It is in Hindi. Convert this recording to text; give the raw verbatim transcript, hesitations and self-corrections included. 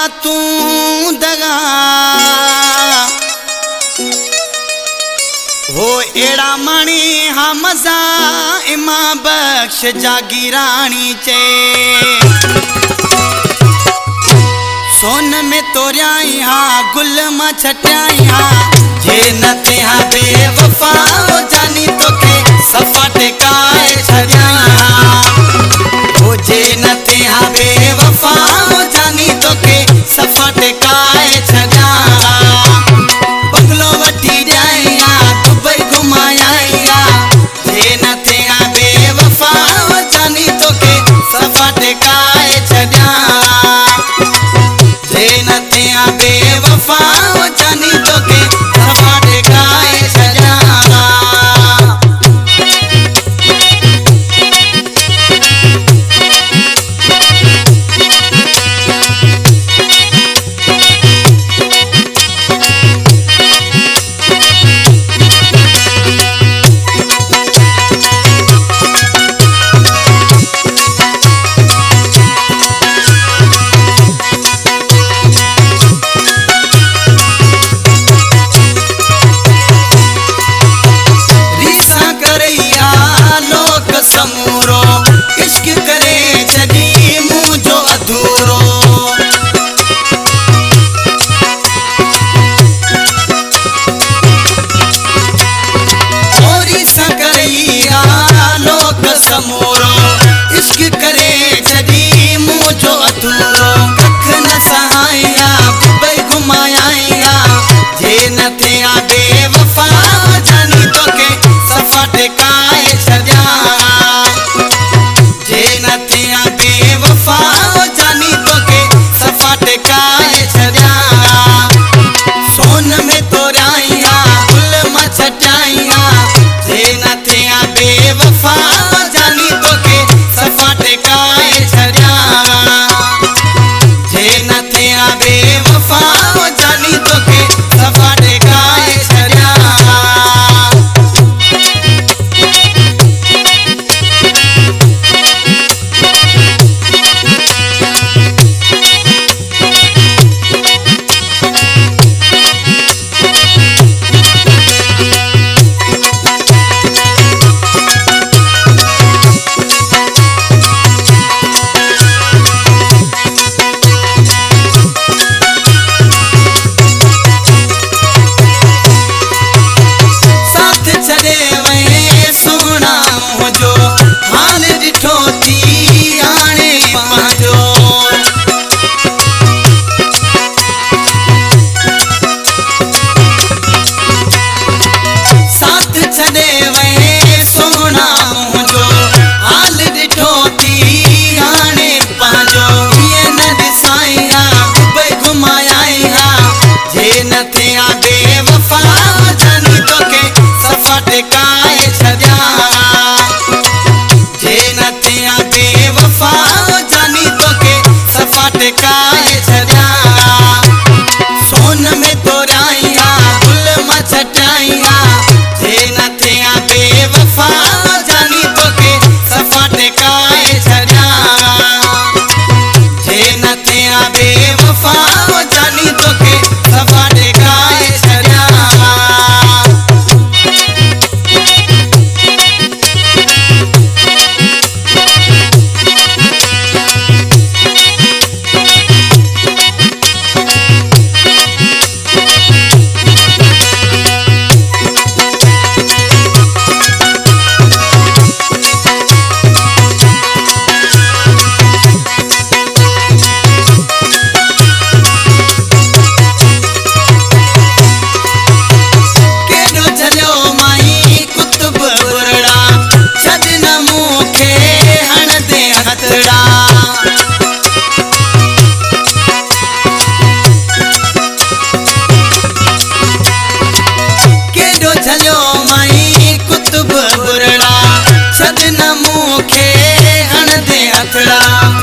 तू दगा हो एड़ा मणी हमजा इमा बख्श जागीरानी चे सोन में तोरियाई हाँ गुल में छटाई हाँ जे न ते हाँ बेवफा हो जानी तो के सफा टेकाए छड़िया हो जे न ते हाँ बेवफा हो जानी तो के सफा टेकाए छड़िया बंगलो वठी जाइया दुबई घुमाया जे न ते हाँ बेवफा हो जानी तो के सफा टेकाए छड़िया बेवफा हो जानी तो के सफा टेकाए छड़िया समूरो इश्क करे जदी मुँह जो अधूरो ओरी सकरिया लोक समूरो इश्क करे जदी मुँह जो अधूरो कख न सहाया दुबई घुमाया जे न ते बेवफा जानी तो के सफा टेकाए छड़िया बेवफा हो जानी तो के सफा टेकाए छड़िया सोन में तोराइया गुल में छटाइया जे न ते बेवफा हो जानी तो के सफा टेकाए छड़िया जे न ते बेवफा हो जानी तो के सफा टेकाए छड़िया बेवफा जानी तो के सफा टेकाए छड़िया जे न ते बेवफा जानी तो के सफा टेकाए छड़िया सोन में तोराइया गुल में छटाइया जे न ते बेवफा जानी तो के सफा टेकाए छड़िया जे न ते बेवफा जानी तो के सफा टेकाए छड़िया कुतुब बुरड़ा छद न मुखे हण दे हथड़ा।